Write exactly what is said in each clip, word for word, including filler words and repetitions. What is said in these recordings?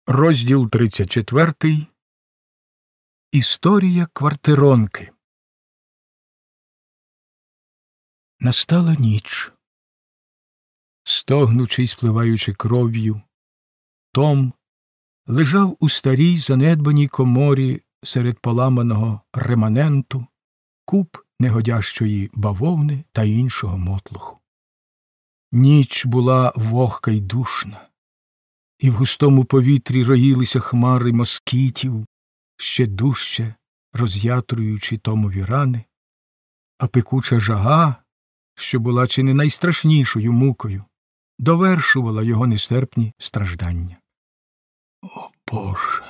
Розділ тридцять четвертий. Історія квартиронки. Настала ніч. Стогнучи й спливаючи кров'ю, Том лежав у старій занедбаній коморі серед поламаного реманенту, куп негодящої бавовни та іншого мотлуху. Ніч була вогка й душна, і в густому повітрі роїлися хмари москітів, ще дужче роз'ятруючи Томові рани, а пекуча жага, що була чи не найстрашнішою мукою, довершувала його нестерпні страждання. О, Боже!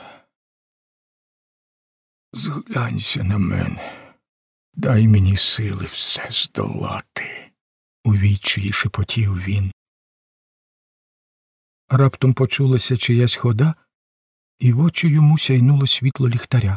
Зглянься на мене, дай мені сили все здолати, у відчаї шепотів він. Раптом почулася чиясь хода, і в очі йому сяйнуло світло ліхтаря.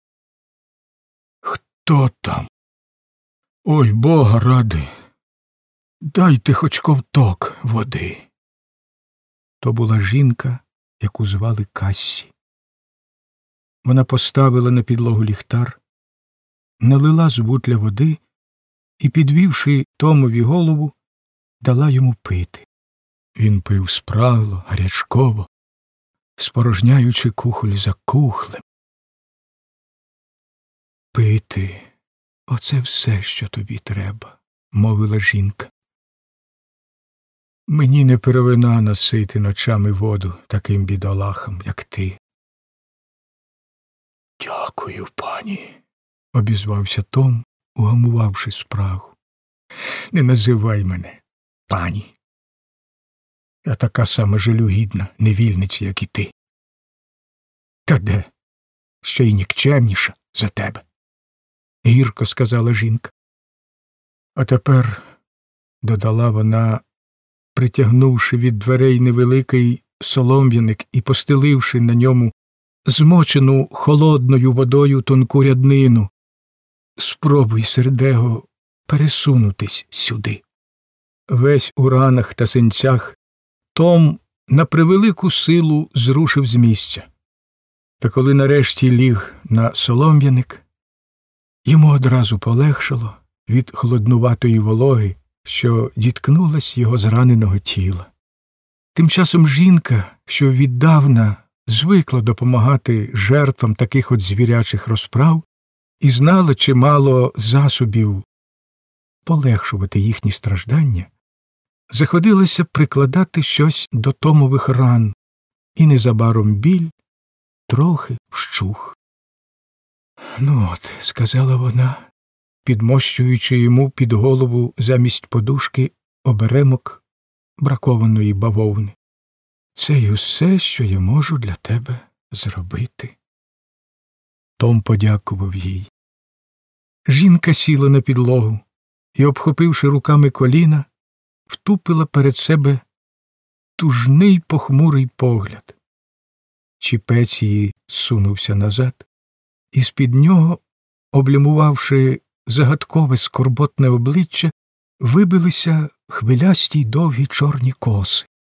Хто там? Ой, Бога ради! Дайте хоч ковток води. То була жінка, яку звали Кассі. Вона поставила на підлогу ліхтар, налила з бутля води і, підвівши Томові голову, дала йому пити. Він пив спрагло, гарячково, спорожняючи кухоль за кухлем. Пити — оце все, що тобі треба, — мовила жінка. Мені не первина носити ночами воду таким бідолахам, як ти. Дякую, пані, — обізвався Том, угамувавши спрагу. Не називай мене пані. Я така сама жалюгідна невільниця, як і ти. Та де? Ще й нікчемніша за тебе, — гірко сказала жінка. А тепер, — додала вона, притягнувши від дверей невеликий солом'яник і постеливши на ньому змочену холодною водою тонку ряднину, — спробуй, сердего, пересунутись сюди. Весь у ранах та синцях, Том на превелику силу зрушив з місця. Та коли нарешті ліг на солом'яник, йому одразу полегшало від холоднуватої вологи, що діткнулась його зраненого тіла. Тим часом жінка, що віддавна звикла допомагати жертвам таких от звірячих розправ і знала чимало засобів полегшувати їхні страждання, заходилася прикладати щось до Томових ран, і незабаром біль трохи вщух. «Ну от», – сказала вона, підмощуючи йому під голову замість подушки оберемок бракованої бавовни. «Це й усе, що я можу для тебе зробити». Том подякував їй. Жінка сіла на підлогу і, обхопивши руками коліна, втупила перед себе тужний похмурий погляд. Чіпець її сунувся назад, і з-під нього, облямувавши загадкове скорботне обличчя, вибилися хвилясті й довгі чорні коси.